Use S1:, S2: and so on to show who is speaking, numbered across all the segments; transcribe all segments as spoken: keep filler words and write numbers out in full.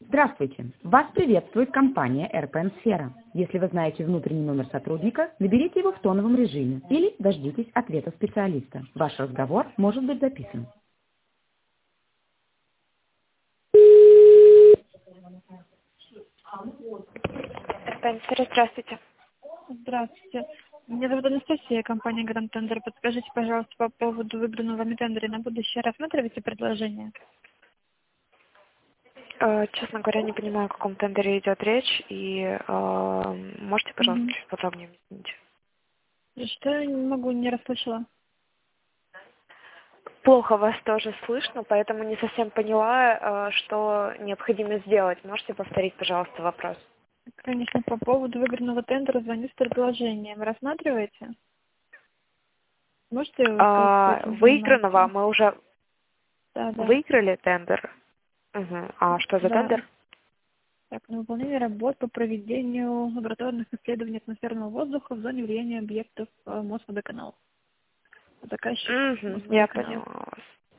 S1: Здравствуйте! Вас приветствует компания эр пэ эн Сфера. Если вы знаете внутренний номер сотрудника, наберите его в тоновом режиме или дождитесь ответа специалиста. Ваш разговор может быть записан.
S2: эр пэ эн Сфера, здравствуйте.
S3: Здравствуйте. Меня зовут Анастасия, компания Grand Tender. Подскажите, пожалуйста, по поводу выигранного вами тендера на будущее. Рассматриваете предложение?
S2: Э, Честно говоря, не понимаю, о каком тендере идет речь, и э, можете, пожалуйста,
S3: Угу.
S2: чуть подробнее объяснить?
S3: Что я не могу, не расслышала.
S2: Плохо вас тоже слышно, поэтому не совсем поняла, э, что необходимо сделать. Можете повторить, пожалуйста, вопрос?
S3: Конечно, по поводу выигранного тендера звоню с предложением. Рассматриваете? Можете сказать
S2: А,
S3: этим
S2: выигранного
S3: информацию?
S2: мы уже
S3: Да, да.
S2: выиграли тендер. Угу. А что за
S3: Да.
S2: тендер?
S3: Так, на выполнение работ по проведению лабораторных исследований атмосферного воздуха в зоне влияния объектов э, Мосводоканал. Заказчик
S2: Угу, я
S3: Мосводоканал.
S2: поняла вас.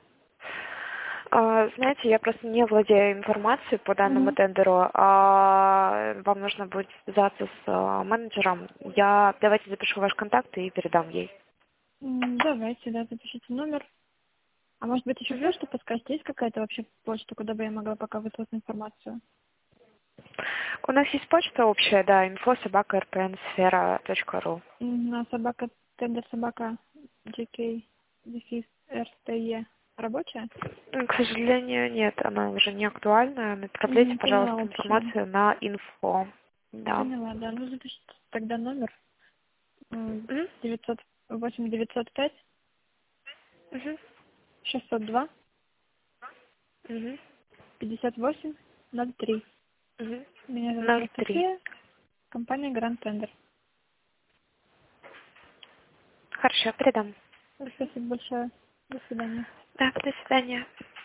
S2: А, Знаете, я просто не владею информацией по данному
S3: Угу.
S2: тендеру, а вам нужно будет связаться с а, менеджером. Я давайте запишу ваш контакт и передам ей.
S3: М, Давайте, да, запишите номер. А может быть, еще
S2: Мгм.
S3: почту подскажете? Есть какая-то вообще почта, куда бы я могла пока выслать информацию?
S2: У нас есть почта общая, да, инфо собака эр пэ эн сфера точка ру.
S3: М, На собака, тендер собака, джей кей, дефис, эр тэ е. Рабочая?
S2: К сожалению, нет, она уже не актуальна. Направляйте,
S3: М, Поняла
S2: пожалуйста,
S3: общую.
S2: информацию на инфо. Да.
S3: Поняла, да. Ну, запишите тогда номер. М,
S2: Мгм.
S3: девятьсот восемь девятьсот пять
S2: Мгм.
S3: шестьсот два
S2: Мгм.
S3: пятьдесят восемь ноль три.
S2: Мгм.
S3: Меня зовут
S2: ноль три.
S3: Анастасия, компания Grand Tender.
S2: Хорошо, передам.
S3: Спасибо большое. До свидания.
S2: Да, до свидания.